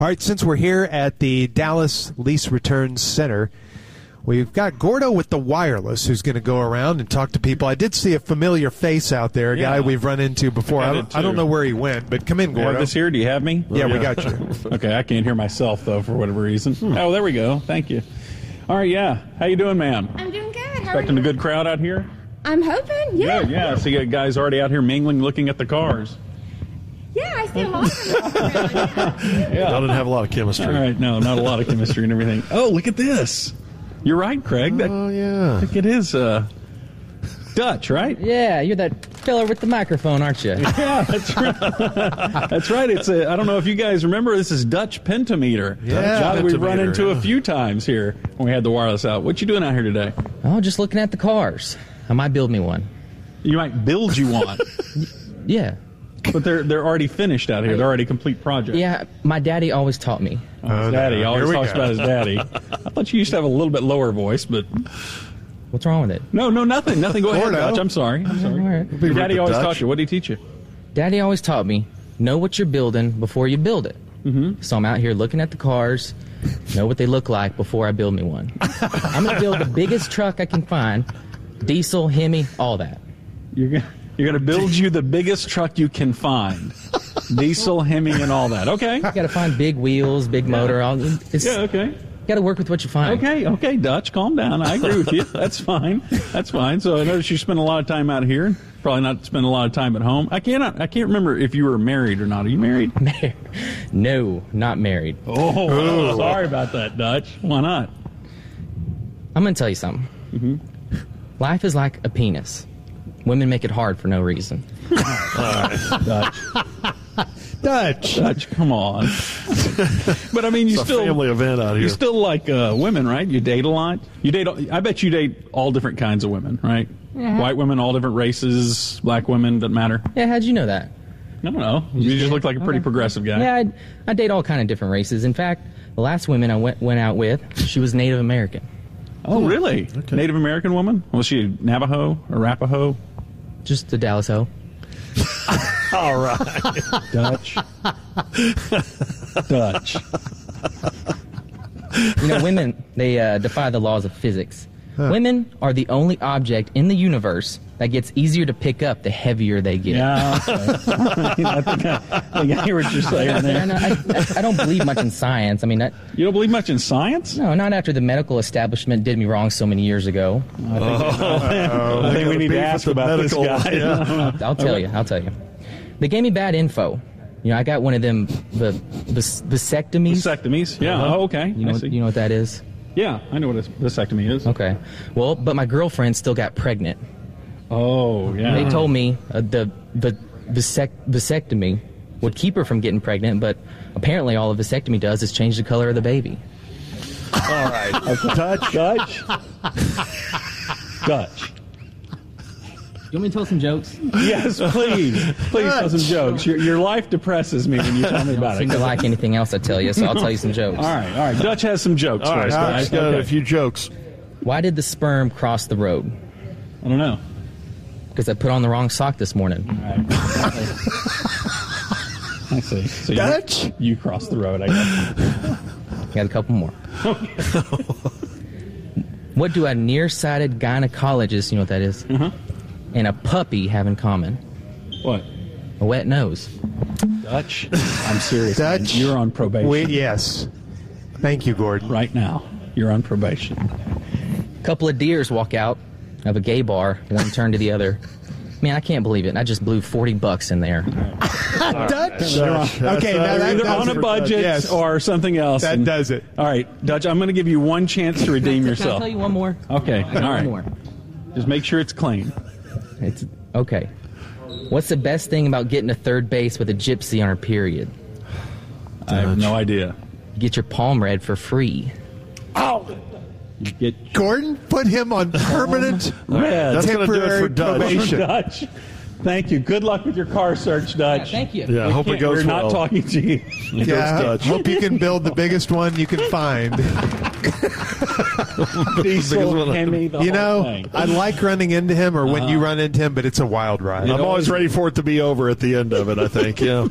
All right, since we're here at the Dallas Lease Returns Center, we've got Gordo with the wireless who's going to go around and talk to people. I did see a familiar face out there, a guy we've run into before. I don't know where he went, but come in, Gordo. You have this here? Do you have me? Yeah, we got you. Okay, I can't hear myself, though, for whatever reason. Oh, there we go. Thank you. All right, yeah. How you doing, ma'am? I'm doing good. How Expecting are a you? good crowd out here? I'm hoping, yeah. Good, yeah. So you got guys already out here mingling, looking at the cars. Yeah, I see a lot of them walking around. Yeah. Doesn't have a lot of chemistry. All right, no, not a lot of chemistry and everything. Oh, look at this. You're right, Craig. Oh, yeah. I think it is Dutch, right? Yeah, you're that fella with the microphone, aren't you? Yeah, that's right. That's right. It's I don't know if you guys remember, this is Dutch Pentameter. Yeah, Job that we've run Pentameter, into yeah. a few times here when we had the wireless out. What you doing out here today? Oh, just looking at the cars. I might build me one. You might build you one, Yeah. but they're already finished out here. They're already complete projects. Yeah, my daddy always taught me. His daddy Here always we talks go. about his daddy. I thought you used to have a little bit lower voice, but What's wrong with it? no, nothing. Go ahead, Gordo. Dutch. I'm sorry. All right. Your daddy always Dutch. taught you. What did he teach you? Daddy always taught me, know what you're building before you build it. Mm-hmm. So I'm out here looking at the cars, know what they look like before I build me one. I'm going to build the biggest truck I can find, diesel, Hemi, all that. You're gonna build you the biggest truck you can find, diesel, Hemi, and all that. Okay. You got to find big wheels, big motor. Yeah. Okay. Got to work with what you find. Okay, Dutch, calm down. I agree with you. That's fine. So I noticed you spend a lot of time out here. Probably not spend a lot of time at home. I can't remember if you were married or not. Are you married? No, not married. Oh, sorry about that, Dutch. Why not? I'm going to tell you something. Mm-hmm. Life is like a penis. Women make it hard for no reason. Dutch, come on. But I mean, It's a family event out here. You still like women, right? You date a lot. I bet you date all different kinds of women, right? Yeah. White women, all different races, black women, doesn't matter. Yeah, how'd you know that? I don't know. You just look like a pretty Okay. progressive guy. Yeah, I date all kind of different races. In fact, the last woman I went out with, she was Native American. Oh, really? Okay. Native American woman? Was she Navajo, Arapaho? Just the Dallas hoe. All right. Dutch. Dutch. You know, women, they defy the laws of physics. Women are the only object in the universe that gets easier to pick up the heavier they get. Yeah. Okay. I think I hear what you're saying there. And I don't believe much in science. I mean, You don't believe much in science? no, not after the medical establishment did me wrong so many years ago. I think we need to ask about this guy. Yeah. I'll tell you. They gave me bad info. You know, I got one of them the vasectomies. Vasectomies? Yeah. Oh, okay. You know, I see. you know what that is? Yeah, I know what a vasectomy is. Okay. Well, but my girlfriend still got pregnant. Oh, yeah. They told me the vasectomy would keep her from getting pregnant, but apparently all a vasectomy does is change the color of the baby. All right. Dutch. Dutch. You want me to tell some jokes? Yes, please. Please tell some jokes. Your life depresses me when you tell me about Seem to it. like anything else I tell you, so I'll tell you some jokes. All right. Dutch has some jokes All for right. us, guys. Got Okay. a few jokes. Why did the sperm cross the road? I don't know. Because I put on the wrong sock this morning. All right. I see. So Dutch? you crossed the road, I guess. Got a couple more. What do a nearsighted gynecologist, you know what that is, and a puppy have in common? What? A wet nose. Dutch? I'm serious. man. Dutch? You're on probation Yes. Thank you, Gordon. right now. You're on probation. A couple of deers walk out of a gay bar, one turned to the other. Man, I can't believe it. I just blew $40 in there. Dutch? Dutch. Okay, now that Either does on a it. budget Yes. or something else. That And- does it. All right, Dutch, I'm going to give you one chance to redeem Can I yourself. tell you one more? Okay, all right. One more. Just make sure it's clean. It's okay. What's the best thing about getting to third base with a gypsy on her period? I have no idea. You get your palm read for free. You get Gordon, put him on permanent red. That's going to do it temporary for Dutch. probation. Dutch. Thank you. Good luck with your car search, Dutch. Thank you. Yeah, I hope it goes We're well. not talking to you. Yeah, Dutch. hope you can build the biggest one you can find. Diesel, Hemi, the You whole know, thing. I like running into him or when you run into him, but it's a wild ride. I'm always ready for it to be over at the end of it, I think. Yeah.